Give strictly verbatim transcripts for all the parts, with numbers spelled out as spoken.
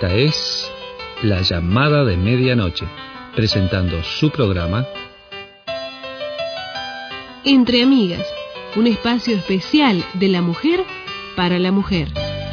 Esta es La Llamada de Medianoche, presentando su programa Entre Amigas, un espacio especial de la mujer para la mujer.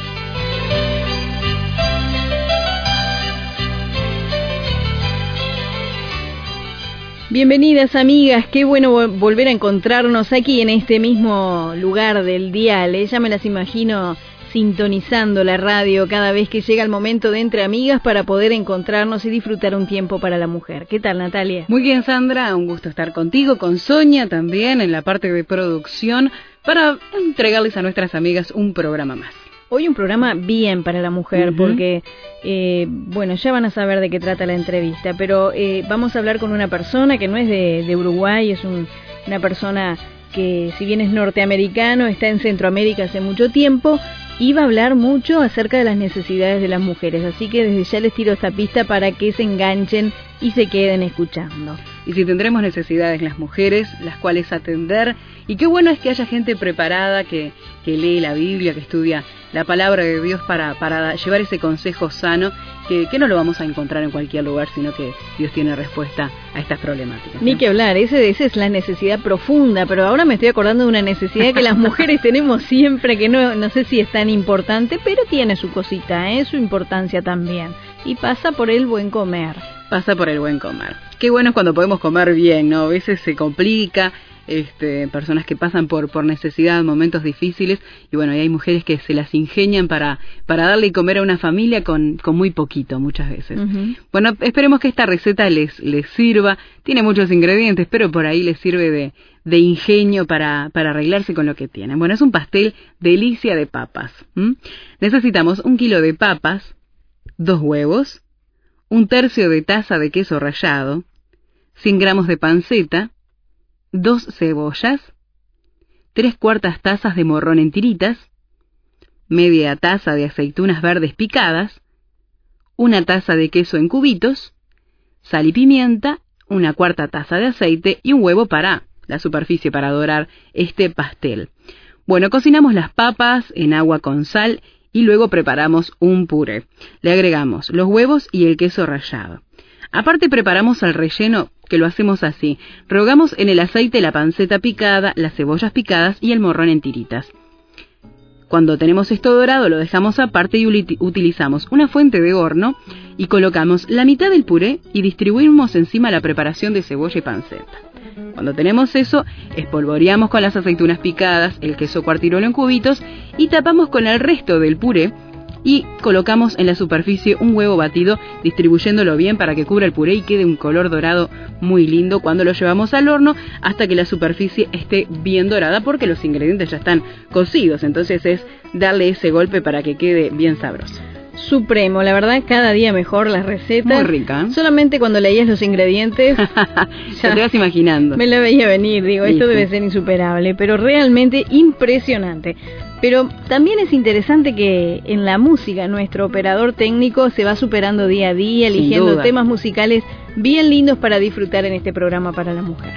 Bienvenidas amigas, qué bueno volver a encontrarnos aquí en este mismo lugar del dial, ¿eh? Ya me las imagino sintonizando la radio cada vez que llega el momento de Entre Amigas para poder encontrarnos y disfrutar un tiempo para la mujer. ¿Qué tal, Natalia? Muy bien, Sandra, un gusto estar contigo, con Sonia también en la parte de producción, para entregarles a nuestras amigas un programa más. Hoy un programa bien para la mujer, uh-huh. porque, eh, bueno, ya van a saber de qué trata la entrevista, pero eh, vamos a hablar con una persona que no es de, de Uruguay, es un, una persona que, si bien es norteamericano, está en Centroamérica hace mucho tiempo, y va a hablar mucho acerca de las necesidades de las mujeres, así que desde ya les tiro esta pista para que se enganchen y se queden escuchando. Y si tendremos necesidades las mujeres, las cuales atender, y qué bueno es que haya gente preparada que, que lee la Biblia, que estudia la palabra de Dios para, para llevar ese consejo sano, que, que no lo vamos a encontrar en cualquier lugar, sino que Dios tiene respuesta a estas problemáticas, ¿no? Ni que hablar, ese, esa es la necesidad profunda, pero ahora me estoy acordando de una necesidad que las mujeres tenemos siempre, que no, no sé si es tan importante, pero tiene su cosita, ¿eh? Su importancia también, y pasa por el buen comer. Pasa por el buen comer. Qué bueno es cuando podemos comer bien, ¿no? A veces se complica, este, personas que pasan por por necesidad, momentos difíciles, y bueno, y hay mujeres que se las ingenian para para darle y comer a una familia con con muy poquito muchas veces. Uh-huh. Bueno, esperemos que esta receta les les sirva. Tiene muchos ingredientes, pero por ahí les sirve de de ingenio para para arreglarse con lo que tienen. Bueno, es un pastel delicia de papas. ¿Mm? Necesitamos un kilo de papas, dos huevos, un tercio de taza de queso rallado, cien gramos de panceta, dos cebollas, tres cuartas tazas de morrón en tiritas, media taza de aceitunas verdes picadas, una taza de queso en cubitos, sal y pimienta, una cuarta taza de aceite y un huevo para la superficie para dorar este pastel. Bueno, cocinamos las papas en agua con sal y luego preparamos un puré. Le agregamos los huevos y el queso rallado. Aparte preparamos el relleno, que lo hacemos así. Rehogamos en el aceite la panceta picada, las cebollas picadas y el morrón en tiritas. Cuando tenemos esto dorado lo dejamos aparte y utilizamos una fuente de horno y colocamos la mitad del puré y distribuimos encima la preparación de cebolla y panceta. Cuando tenemos eso, espolvoreamos con las aceitunas picadas, el queso cuartirolo en cubitos y tapamos con el resto del puré y colocamos en la superficie un huevo batido, distribuyéndolo bien para que cubra el puré y quede un color dorado muy lindo cuando lo llevamos al horno hasta que la superficie esté bien dorada, porque los ingredientes ya están cocidos, entonces es darle ese golpe para que quede bien sabroso. Supremo, la verdad, cada día mejor las recetas. Muy rica, ¿eh? Solamente cuando leías los ingredientes ya te vas imaginando. Me la veía venir, digo, esto debe ser insuperable, pero realmente impresionante. Pero también es interesante que en la música nuestro operador técnico se va superando día a día, eligiendo temas musicales bien lindos para disfrutar en este programa para la mujer.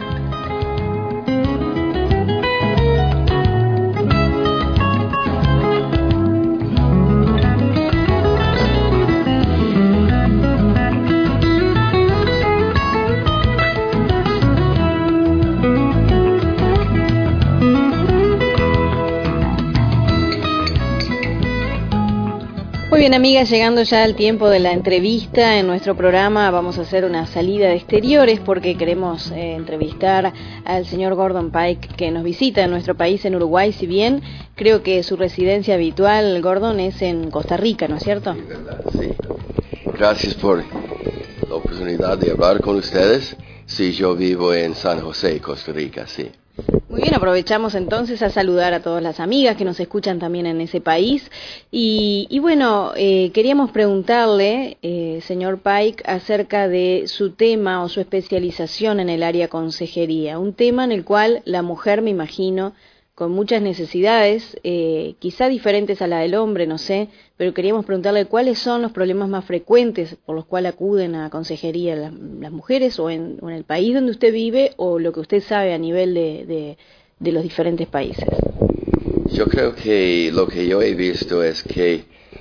Muy bien, amigas, llegando ya al tiempo de la entrevista en nuestro programa, vamos a hacer una salida de exteriores porque queremos eh, entrevistar al señor Gordon Pike, que nos visita en nuestro país, en Uruguay, si bien creo que su residencia habitual, Gordon, es en Costa Rica, ¿no es cierto? Sí, verdad, sí. Gracias por la oportunidad de hablar con ustedes. Sí, yo vivo en San José, Costa Rica, sí. Muy bien, aprovechamos entonces a saludar a todas las amigas que nos escuchan también en ese país. Y, y bueno, eh, queríamos preguntarle, eh, señor Pike, acerca de su tema o su especialización en el área consejería. Un tema en el cual la mujer, me imagino, con muchas necesidades, eh, quizá diferentes a la del hombre, no sé, pero queríamos preguntarle cuáles son los problemas más frecuentes por los cuales acuden a consejería las, las mujeres, o en, o en el país donde usted vive, o lo que usted sabe a nivel de, de, de los diferentes países. Yo creo que lo que yo he visto es que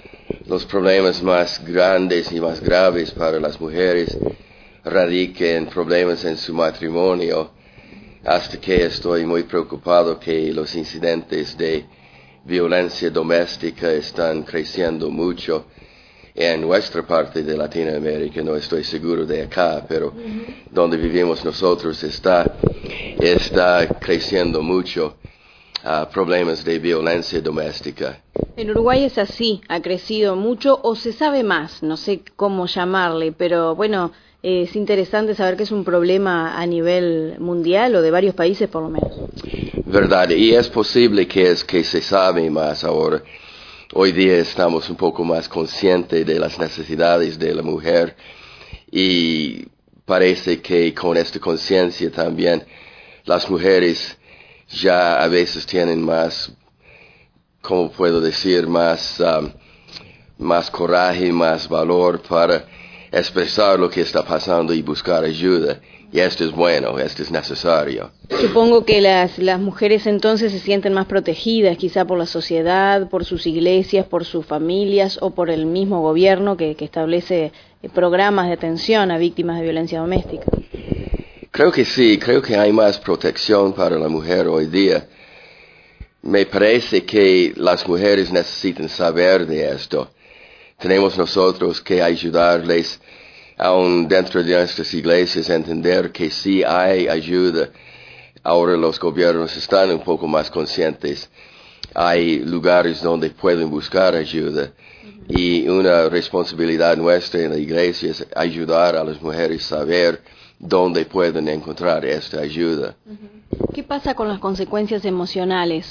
los problemas más grandes y más graves para las mujeres radican en problemas en su matrimonio, hasta que estoy muy preocupado que los incidentes de violencia doméstica están creciendo mucho en nuestra parte de Latinoamérica. No estoy seguro de acá, pero uh-huh. donde vivimos nosotros está, está creciendo mucho uh, problemas de violencia doméstica. En Uruguay es así, ha crecido mucho o se sabe más, no sé cómo llamarle, pero bueno, eh, es interesante saber que es un problema a nivel mundial o de varios países por lo menos. Verdad, y es posible que es que se sabe más ahora. Hoy día estamos un poco más conscientes de las necesidades de la mujer y parece que con esta conciencia también las mujeres ya a veces tienen más, ¿cómo puedo decir?, más, um, más coraje, más valor para expresar lo que está pasando y buscar ayuda. Y esto es bueno, esto es necesario. Supongo que las, las mujeres entonces se sienten más protegidas, quizá por la sociedad, por sus iglesias, por sus familias o por el mismo gobierno que, que establece programas de atención a víctimas de violencia doméstica. Creo que sí, creo que hay más protección para la mujer hoy día. Me parece que las mujeres necesitan saber de esto. Tenemos nosotros que ayudarles, aún dentro de nuestras iglesias, a entender que sí hay ayuda. Ahora los gobiernos están un poco más conscientes. Hay lugares donde pueden buscar ayuda. Uh-huh. Y una responsabilidad nuestra en la iglesia es ayudar a las mujeres a saber dónde pueden encontrar esta ayuda. Uh-huh. ¿Qué pasa con las consecuencias emocionales?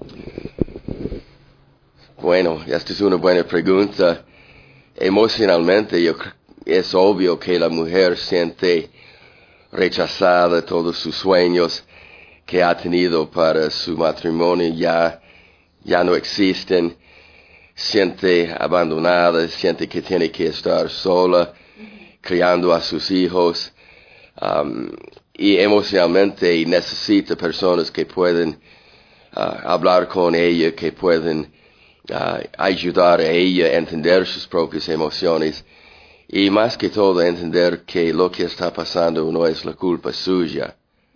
Bueno, esta es una buena pregunta. Emocionalmente, yo creo es obvio que la mujer siente rechazada, todos sus sueños que ha tenido para su matrimonio ya, ya no existen, siente abandonada, siente que tiene que estar sola, criando a sus hijos, um, y emocionalmente necesita personas que pueden uh, hablar con ella, que pueden uh, ayudar a ella a entender sus propias emociones. Y más que todo entender que lo que está pasando no es la culpa suya.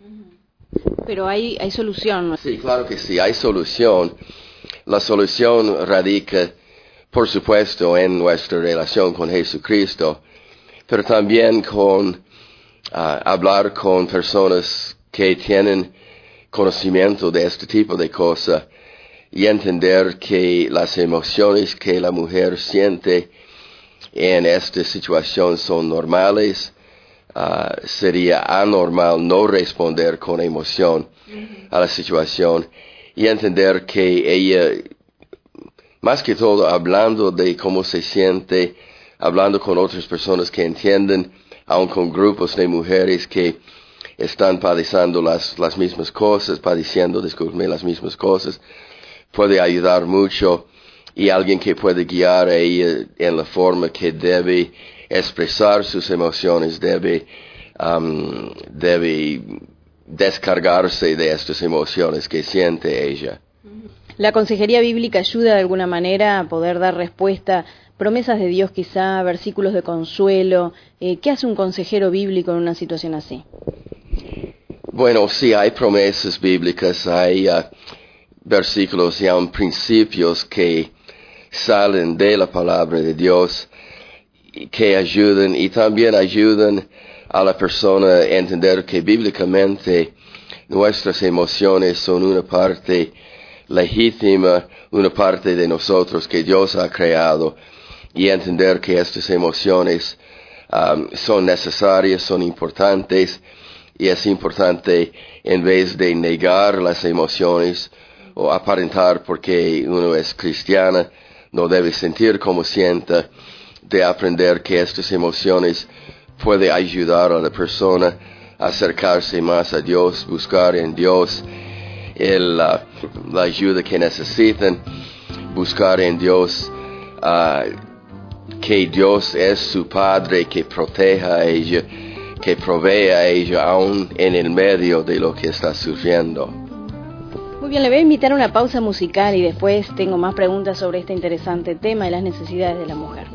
Pero hay, hay solución, ¿no? Sí, claro que sí, hay solución. La solución radica, por supuesto, en nuestra relación con Jesucristo, pero también con uh, hablar con personas que tienen conocimiento de este tipo de cosas y entender que las emociones que la mujer siente en esta situación son normales. Uh, sería anormal no responder con emoción uh-huh. a la situación y entender que ella, más que todo hablando de cómo se siente, hablando con otras personas que entienden, aun con grupos de mujeres que están padeciendo las, las mismas cosas, padeciendo, discúlpeme, las mismas cosas, puede ayudar mucho. Y alguien que puede guiar a ella en la forma que debe expresar sus emociones, debe, um, debe descargarse de estas emociones que siente ella. ¿La consejería bíblica ayuda de alguna manera a poder dar respuesta, promesas de Dios quizá, versículos de consuelo? Eh, ¿Qué hace un consejero bíblico en una situación así? Bueno, sí, hay promesas bíblicas, hay uh, versículos y aún principios que salen de la palabra de Dios, que ayudan y también ayudan a la persona a entender que bíblicamente nuestras emociones son una parte legítima, una parte de nosotros que Dios ha creado, y entender que estas emociones um, son necesarias, son importantes, y es importante en vez de negar las emociones o aparentar porque uno es cristiana, no debe sentir como sienta, de aprender que estas emociones pueden ayudar a la persona a acercarse más a Dios, buscar en Dios el, uh, la ayuda que necesitan, buscar en Dios uh, que Dios es su Padre, que proteja a ella, que provee a ella aún en el medio de lo que está sufriendo. Muy bien, le voy a invitar a una pausa musical y después tengo más preguntas sobre este interesante tema y las necesidades de la mujer.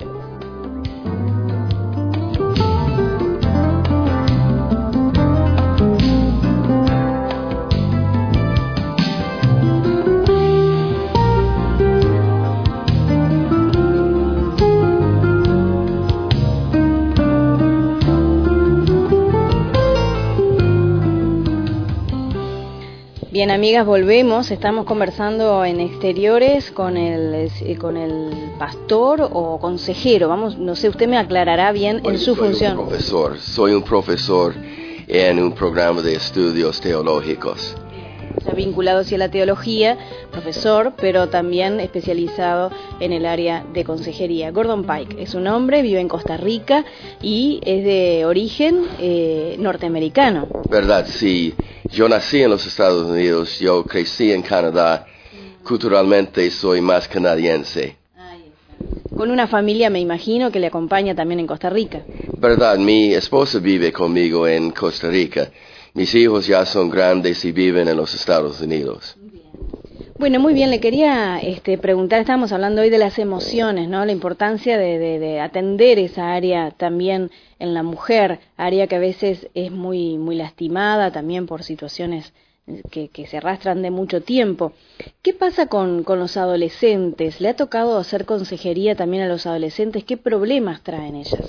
Bien, amigas, volvemos. Estamos conversando en Exteriores con el con el pastor o consejero. Vamos, no sé, usted me aclarará bien Bueno, en su soy función. Un profesor, soy un profesor en un programa de estudios teológicos. Está vinculado hacia la teología, profesor, pero también especializado en el área de consejería. Gordon Pike es un hombre, vive en Costa Rica y es de origen eh, norteamericano. ¿Verdad? Sí. Yo nací en los Estados Unidos, yo crecí en Canadá. Culturalmente soy más canadiense. Con una familia, me imagino, que le acompaña también en Costa Rica. ¿Verdad? Mi esposa vive conmigo en Costa Rica. Mis hijos ya son grandes y viven en los Estados Unidos. Bueno, muy bien, le quería este, preguntar, estábamos hablando hoy de las emociones, ¿no? La importancia de, de, de atender esa área también en la mujer, área que a veces es muy, muy lastimada también por situaciones que, que se arrastran de mucho tiempo. ¿Qué pasa con, con los adolescentes? ¿Le ha tocado hacer consejería también a los adolescentes? ¿Qué problemas traen ellas?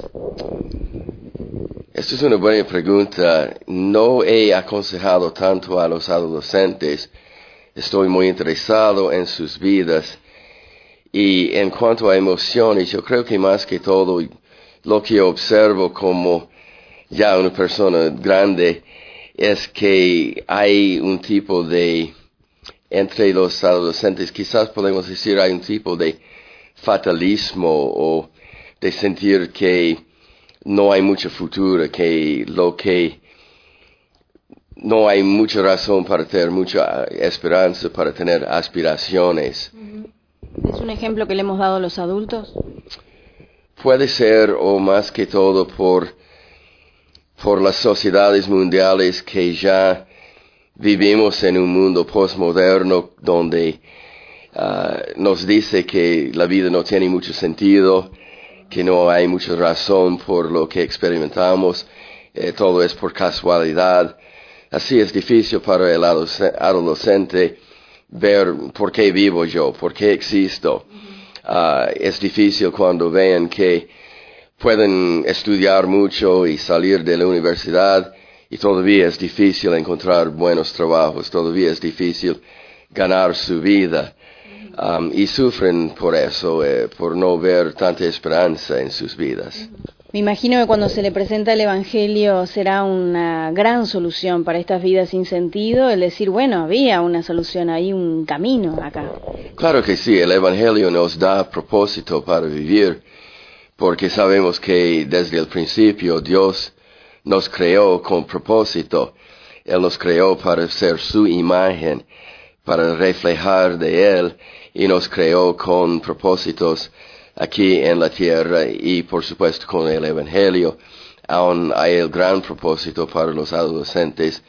Esta es una buena pregunta. No he aconsejado tanto a los adolescentes. Estoy muy interesado en sus vidas. Y en cuanto a emociones, yo creo que más que todo, lo que yo observo como ya una persona grande es que hay un tipo de, entre los adolescentes, quizás podemos decir, hay un tipo de fatalismo o de sentir que no hay mucho futuro, que lo que no hay mucha razón para tener mucha esperanza, para tener aspiraciones. ¿Es un ejemplo que le hemos dado a los adultos? Puede ser, o más que todo, por, por las sociedades mundiales que ya vivimos en un mundo postmoderno donde uh, nos dice que la vida no tiene mucho sentido, que no hay mucha razón por lo que experimentamos, eh, todo es por casualidad. Así es difícil para el adolescente ver por qué vivo yo, por qué existo. Uh, es difícil cuando ven que pueden estudiar mucho y salir de la universidad y todavía es difícil encontrar buenos trabajos, todavía es difícil ganar su vida. Um, y sufren por eso, eh, por no ver tanta esperanza en sus vidas. Me imagino que cuando se le presenta el Evangelio será una gran solución para estas vidas sin sentido, el decir, bueno, había una solución ahí, un camino acá. Claro que sí, el Evangelio nos da propósito para vivir, porque sabemos que desde el principio Dios nos creó con propósito. Él nos creó para ser su imagen, para reflejar de Él, y nos creó con propósitos aquí en la tierra y por supuesto con el Evangelio. Aún hay el gran propósito para los adolescentes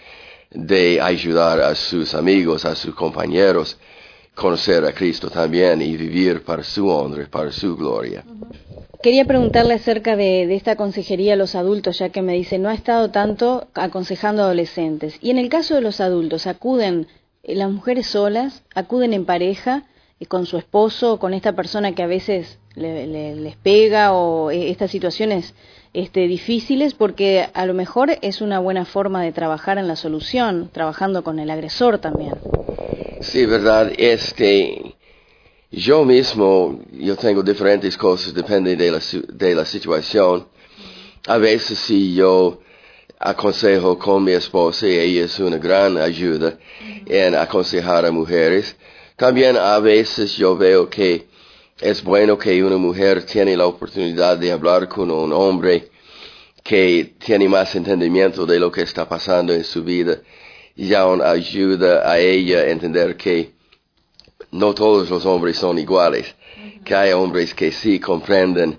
de ayudar a sus amigos, a sus compañeros, conocer a Cristo también y vivir para su honra, para su gloria. Quería preguntarle acerca de, de esta consejería a los adultos, ya que me dice, no ha estado tanto aconsejando a adolescentes. Y en el caso de los adultos, ¿acuden las mujeres solas, acuden en pareja, con su esposo, con esta persona que a veces le, le, les pega o estas situaciones este, difíciles? Porque a lo mejor es una buena forma de trabajar en la solución, trabajando con el agresor también. Sí, verdad. Este, yo mismo, yo tengo diferentes cosas, depende de la, de la situación. A veces si yo aconsejo con mi esposa y ella es una gran ayuda en aconsejar a mujeres. También a veces yo veo que es bueno que una mujer tiene la oportunidad de hablar con un hombre que tiene más entendimiento de lo que está pasando en su vida y aún ayuda a ella a entender que no todos los hombres son iguales, que hay hombres que sí comprenden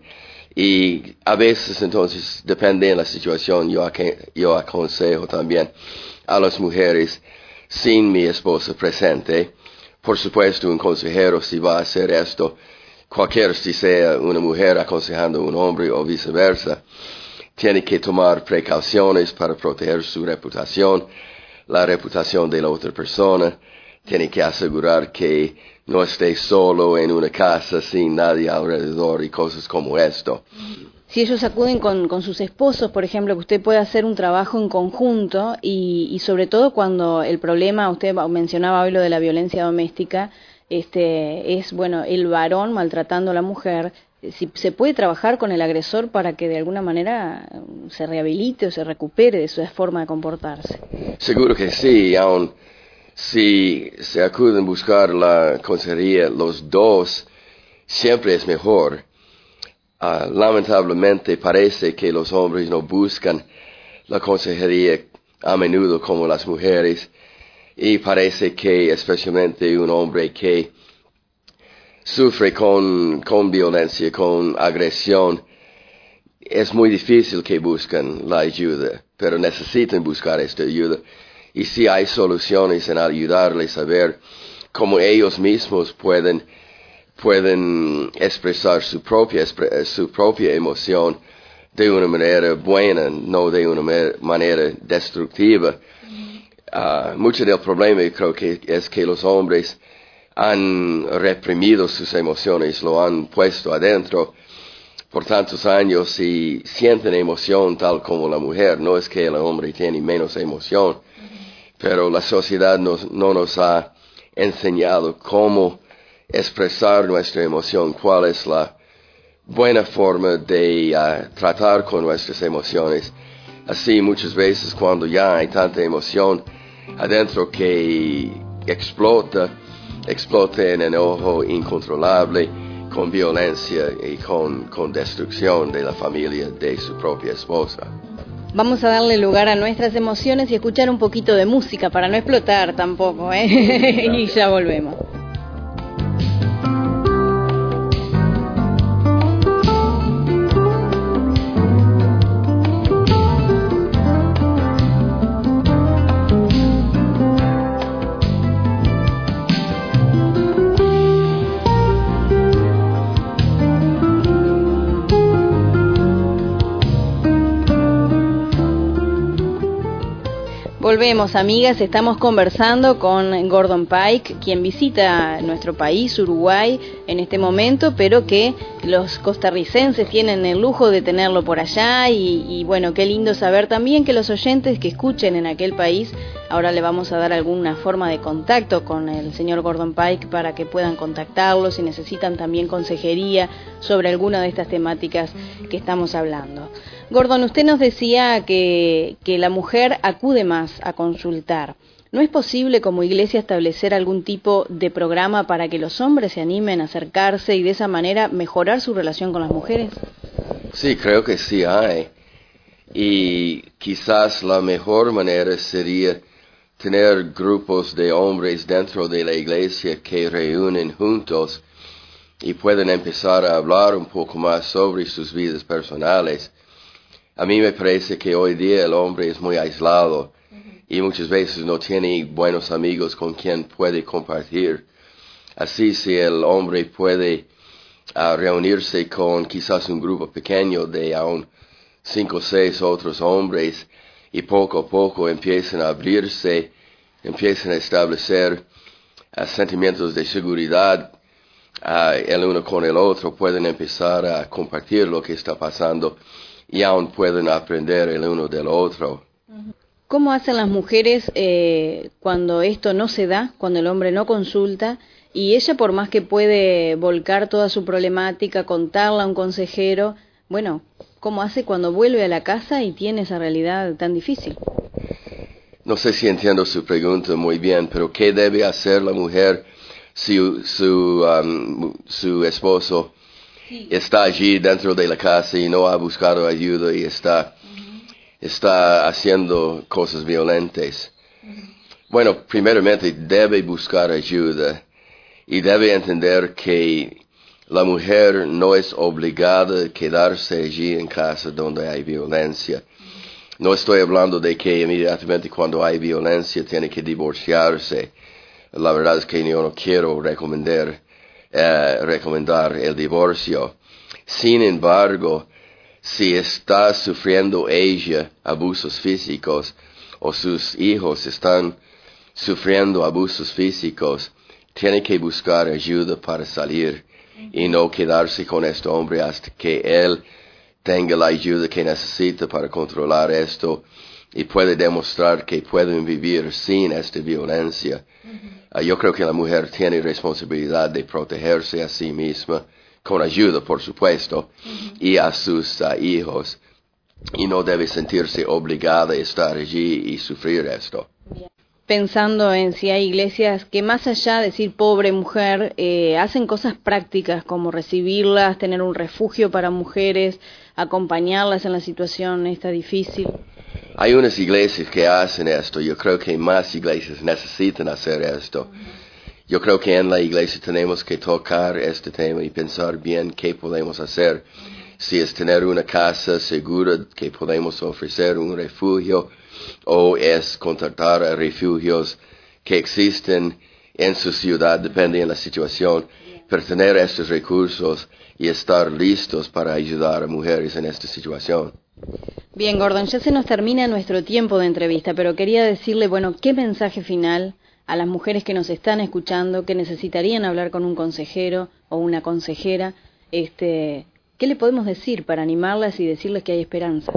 y a veces entonces depende de la situación yo, yo aconsejo también a las mujeres sin mi esposa presente. Por supuesto, un consejero, si va a hacer esto, cualquiera si sea una mujer aconsejando a un hombre o viceversa, tiene que tomar precauciones para proteger su reputación, la reputación de la otra persona. Tiene que asegurar que no esté solo en una casa sin nadie alrededor y cosas como esto. Si ellos acuden con, con sus esposos, por ejemplo, que usted puede hacer un trabajo en conjunto y, y sobre todo cuando el problema, usted mencionaba hoy lo de la violencia doméstica, este, es, bueno, el varón maltratando a la mujer, si se puede trabajar con el agresor para que de alguna manera se rehabilite o se recupere de su forma de comportarse. Seguro que sí, aun si se acuden a buscar la consejería los dos, siempre es mejor. Uh, lamentablemente parece que los hombres no buscan la consejería a menudo como las mujeres, y parece que especialmente un hombre que sufre con, con violencia, con agresión, es muy difícil que busquen la ayuda, pero necesitan buscar esta ayuda. Y si hay soluciones en ayudarles a ver cómo ellos mismos pueden pueden expresar su propia, su propia emoción de una manera buena, no de una manera destructiva. Uh, mucho del problema creo que es que los hombres han reprimido sus emociones, lo han puesto adentro por tantos años y sienten emoción tal como la mujer. No es que el hombre tiene menos emoción, pero la sociedad nos, no nos ha enseñado cómo expresar nuestra emoción, cuál es la buena forma de uh, tratar con nuestras emociones. Así muchas veces cuando ya hay tanta emoción adentro que explota, explota en enojo incontrolable, con violencia y con, con destrucción de la familia de su propia esposa. Vamos a darle lugar a nuestras emociones y escuchar un poquito de música para no explotar tampoco, ¿eh? Y ya volvemos. Volvemos, amigas, estamos conversando con Gordon Pike, quien visita nuestro país, Uruguay, en este momento, pero que los costarricenses tienen el lujo de tenerlo por allá y, y bueno, qué lindo saber también que los oyentes que escuchen en aquel país, ahora le vamos a dar alguna forma de contacto con el señor Gordon Pike para que puedan contactarlo si necesitan también consejería sobre alguna de estas temáticas que estamos hablando. Gordon, usted nos decía que, que la mujer acude más a consultar. ¿No es posible como iglesia establecer algún tipo de programa para que los hombres se animen a acercarse y de esa manera mejorar su relación con las mujeres? Sí, creo que sí hay. Y quizás la mejor manera sería tener grupos de hombres dentro de la iglesia que reúnen juntos y pueden empezar a hablar un poco más sobre sus vidas personales. A mí me parece que hoy día el hombre es muy aislado y muchas veces no tiene buenos amigos con quien puede compartir. Así, si el hombre puede uh, reunirse con quizás un grupo pequeño de aún cinco o seis otros hombres y poco a poco empiezan a abrirse, empiezan a establecer uh, sentimientos de seguridad uh, el uno con el otro, pueden empezar a compartir lo que está pasando y aún pueden aprender el uno del otro. ¿Cómo hacen las mujeres eh, cuando esto no se da, cuando el hombre no consulta, y ella por más que puede volcar toda su problemática, contarla a un consejero, bueno, ¿cómo hace cuando vuelve a la casa y tiene esa realidad tan difícil? No sé si entiendo su pregunta muy bien, pero ¿qué debe hacer la mujer si su, um, su esposo está allí dentro de la casa y no ha buscado ayuda y está, uh-huh. está haciendo cosas violentas? Uh-huh. Bueno, primeramente debe buscar ayuda y debe entender que la mujer no es obligada a quedarse allí en casa donde hay violencia. Uh-huh. No estoy hablando de que inmediatamente cuando hay violencia tiene que divorciarse. La verdad es que yo no quiero recomendar, eh, recomendar el divorcio. Sin embargo, si está sufriendo ella abusos físicos o sus hijos están sufriendo abusos físicos, tiene que buscar ayuda para salir y no quedarse con este hombre hasta que él tenga la ayuda que necesita para controlar esto y puede demostrar que pueden vivir sin esta violencia. Uh, yo creo que la mujer tiene responsabilidad de protegerse a sí misma, con ayuda, por supuesto, uh-huh. y a sus uh, hijos, y no debe sentirse obligada a estar allí y sufrir esto. Pensando en si hay iglesias que más allá de decir pobre mujer, eh, hacen cosas prácticas como recibirlas, tener un refugio para mujeres, acompañarlas en la situación esta difícil. Hay unas iglesias que hacen esto. Yo creo que más iglesias necesitan hacer esto. Yo creo que en la iglesia tenemos que tocar este tema y pensar bien qué podemos hacer. Si es tener una casa segura que podemos ofrecer un refugio, o es contratar a refugios que existen en su ciudad, depende de la situación, pero tener estos recursos y estar listos para ayudar a mujeres en esta situación. Bien, Gordon, ya se nos termina nuestro tiempo de entrevista, pero quería decirle, bueno, ¿qué mensaje final a las mujeres que nos están escuchando, que necesitarían hablar con un consejero o una consejera? Este, ¿qué le podemos decir para animarlas y decirles que hay esperanza?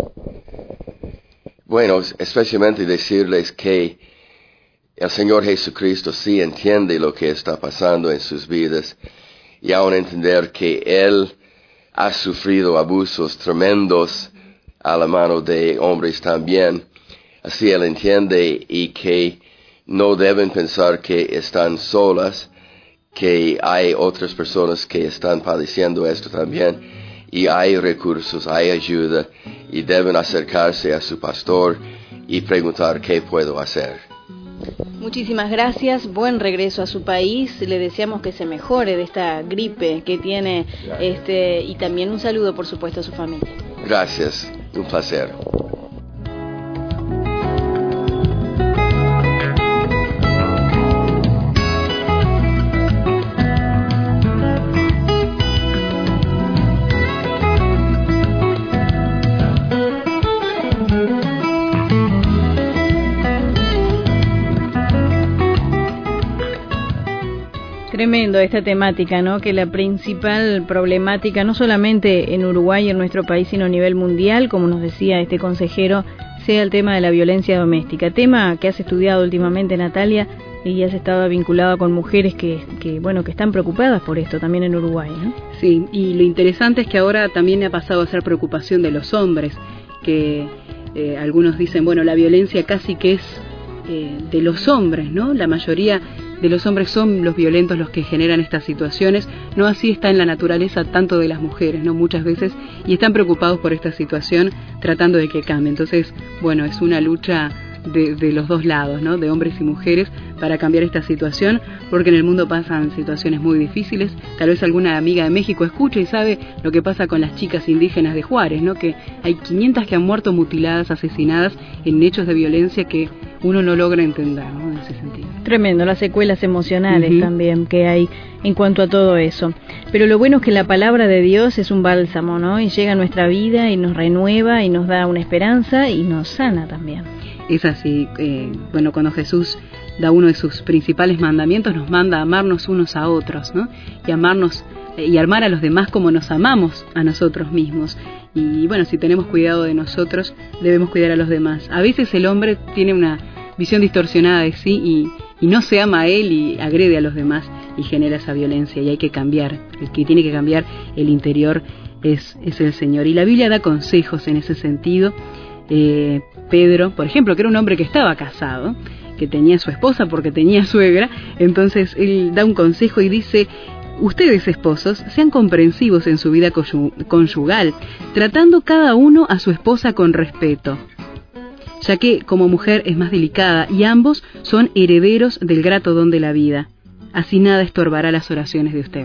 Bueno, especialmente decirles que el Señor Jesucristo sí entiende lo que está pasando en sus vidas y aún entender que Él ha sufrido abusos tremendos a la mano de hombres también. Así Él entiende y que no deben pensar que están solas, que hay otras personas que están padeciendo esto también. Y hay recursos, hay ayuda, y deben acercarse a su pastor y preguntar qué puedo hacer. Muchísimas gracias, buen regreso a su país, le deseamos que se mejore de esta gripe que tiene, este, y también un saludo por supuesto a su familia. Gracias, un placer. Tremendo esta temática, ¿no? Que la principal problemática, no solamente en Uruguay, en nuestro país, sino a nivel mundial, como nos decía este consejero, sea el tema de la violencia doméstica. Tema que has estudiado últimamente, Natalia, y has estado vinculada con mujeres que, que, bueno, que están preocupadas por esto también en Uruguay, ¿no? Sí, y lo interesante es que ahora también ha pasado a ser preocupación de los hombres, que eh, algunos dicen, bueno, la violencia casi que es eh, de los hombres, ¿no? La mayoría de los hombres son los violentos los que generan estas situaciones, no así está en la naturaleza tanto de las mujeres, ¿no? Muchas veces, y están preocupados por esta situación tratando de que cambie. Entonces, bueno, es una lucha de, de los dos lados, ¿no? De hombres y mujeres para cambiar esta situación, porque en el mundo pasan situaciones muy difíciles. Tal vez alguna amiga de México escucha y sabe lo que pasa con las chicas indígenas de Juárez, ¿no? Que hay quinientas que han muerto mutiladas, asesinadas en hechos de violencia que uno no logra entender, ¿no? En ese sentido. Tremendo, las secuelas emocionales Uh-huh. también que hay en cuanto a todo eso. Pero lo bueno es que la palabra de Dios es un bálsamo, ¿no? Y llega a nuestra vida y nos renueva y nos da una esperanza y nos sana también. Es así, eh, bueno, cuando Jesús da uno de sus principales mandamientos, nos manda a amarnos unos a otros, ¿no? Y amarnos eh, y amar a los demás como nos amamos a nosotros mismos. Y bueno, si tenemos cuidado de nosotros, debemos cuidar a los demás. A veces el hombre tiene una visión distorsionada de sí y, y no se ama a él y agrede a los demás y genera esa violencia, y hay que cambiar. El que tiene que cambiar el interior es, es el Señor. Y la Biblia da consejos en ese sentido. Eh, Pedro, por ejemplo, que era un hombre que estaba casado, que tenía su esposa porque tenía suegra, entonces él da un consejo y dice: ustedes, esposos, sean comprensivos en su vida conyugal, tratando cada uno a su esposa con respeto, ya que como mujer es más delicada y ambos son herederos del grato don de la vida. Así nada estorbará las oraciones de ustedes.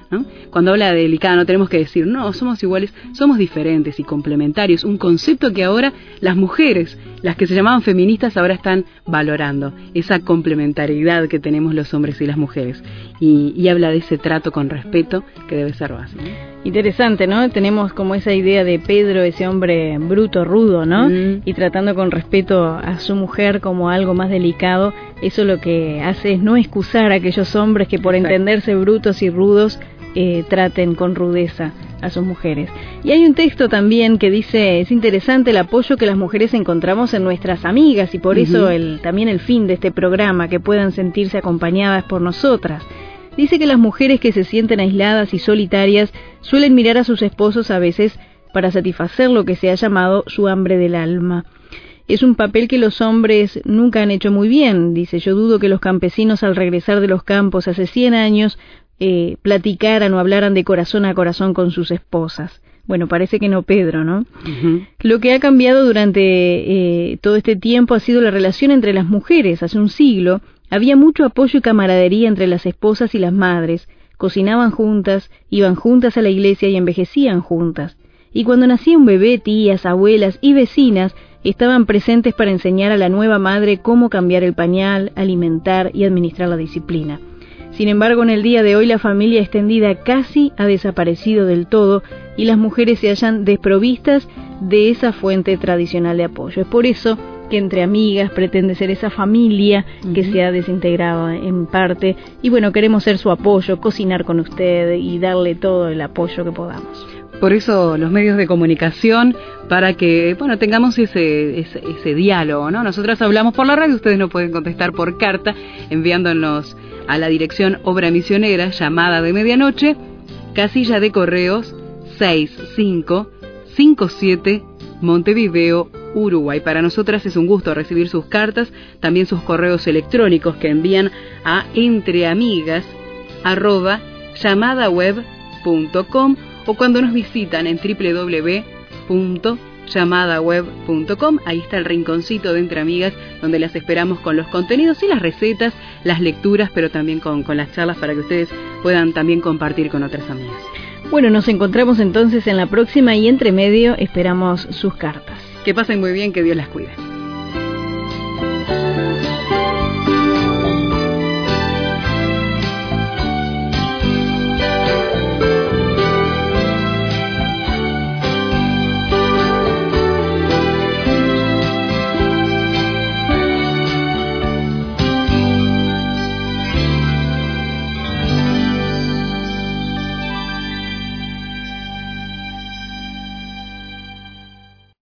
¿no? Cuando habla de delicada no tenemos que decir, no, somos iguales, somos diferentes y complementarios, un concepto que ahora las mujeres, las que se llamaban feministas, ahora están valorando, esa complementariedad que tenemos los hombres y las mujeres, y, y habla de ese trato con respeto que debe ser básico. Interesante, ¿no? Tenemos como esa idea de Pedro, ese hombre bruto, rudo, ¿no? Mm. Y tratando con respeto a su mujer como algo más delicado, eso lo que hace es no excusar a aquellos hombres que por Exacto. entenderse brutos y rudos eh, traten con rudeza a sus mujeres. Y hay un texto también que dice, es interesante el apoyo que las mujeres encontramos en nuestras amigas y por uh-huh. eso el, también el fin de este programa, que puedan sentirse acompañadas por nosotras. Dice que las mujeres que se sienten aisladas y solitarias suelen mirar a sus esposos a veces para satisfacer lo que se ha llamado su hambre del alma. Es un papel que los hombres nunca han hecho muy bien. Dice, yo dudo que los campesinos al regresar de los campos hace cien años eh, platicaran o hablaran de corazón a corazón con sus esposas. Bueno, parece que no Pedro, ¿no? Uh-huh. Lo que ha cambiado durante eh, todo este tiempo ha sido la relación entre las mujeres. Hace un siglo había mucho apoyo y camaradería entre las esposas y las madres. Cocinaban juntas, iban juntas a la iglesia y envejecían juntas. Y cuando nacía un bebé, tías, abuelas y vecinas estaban presentes para enseñar a la nueva madre cómo cambiar el pañal, alimentar y administrar la disciplina. Sin embargo, en el día de hoy la familia extendida casi ha desaparecido del todo y las mujeres se hallan desprovistas de esa fuente tradicional de apoyo. Es por eso que entre amigas pretende ser esa familia que uh-huh. se ha desintegrado en parte. Y bueno, queremos ser su apoyo, cocinar con usted y darle todo el apoyo que podamos. Por eso los medios de comunicación, para que bueno tengamos ese, ese, ese diálogo, ¿no? Nosotras hablamos por la radio, ustedes nos pueden contestar por carta, enviándonos a la dirección Obra Misionera, Llamada de Medianoche, casilla de correos seis cinco cinco siete, Montevideo, Uruguay. Para nosotras es un gusto recibir sus cartas, también sus correos electrónicos que envían a entreamigas arroba llamadaweb punto com o cuando nos visitan en doble u doble u doble u punto llamadaweb punto com. Ahí está el rinconcito de Entre Amigas, donde las esperamos con los contenidos y las recetas, las lecturas, pero también con, con las charlas para que ustedes puedan también compartir con otras amigas. Bueno, nos encontramos entonces en la próxima y entre medio esperamos sus cartas. Que pasen muy bien, que Dios las cuide.